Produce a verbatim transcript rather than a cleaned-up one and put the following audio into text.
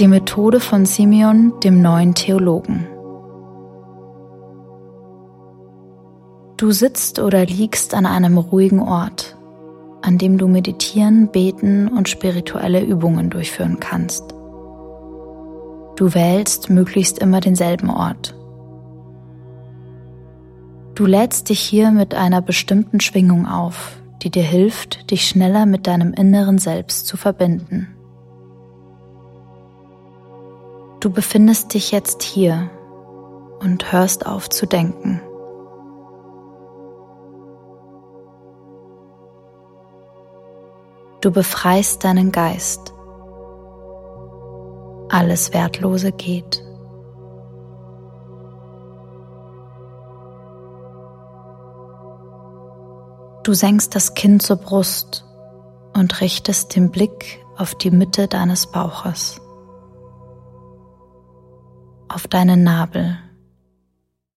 Die Methode von Simeon, dem neuen Theologen. Du sitzt oder liegst an einem ruhigen Ort, an dem du meditieren, beten und spirituelle Übungen durchführen kannst. Du wählst möglichst immer denselben Ort. Du lädst dich hier mit einer bestimmten Schwingung auf, die dir hilft, dich schneller mit deinem inneren Selbst zu verbinden. Du befindest dich jetzt hier und hörst auf zu denken. Du befreist deinen Geist. Alles Wertlose geht. Du senkst das Kinn zur Brust und richtest den Blick auf die Mitte deines Bauches, auf deinen Nabel.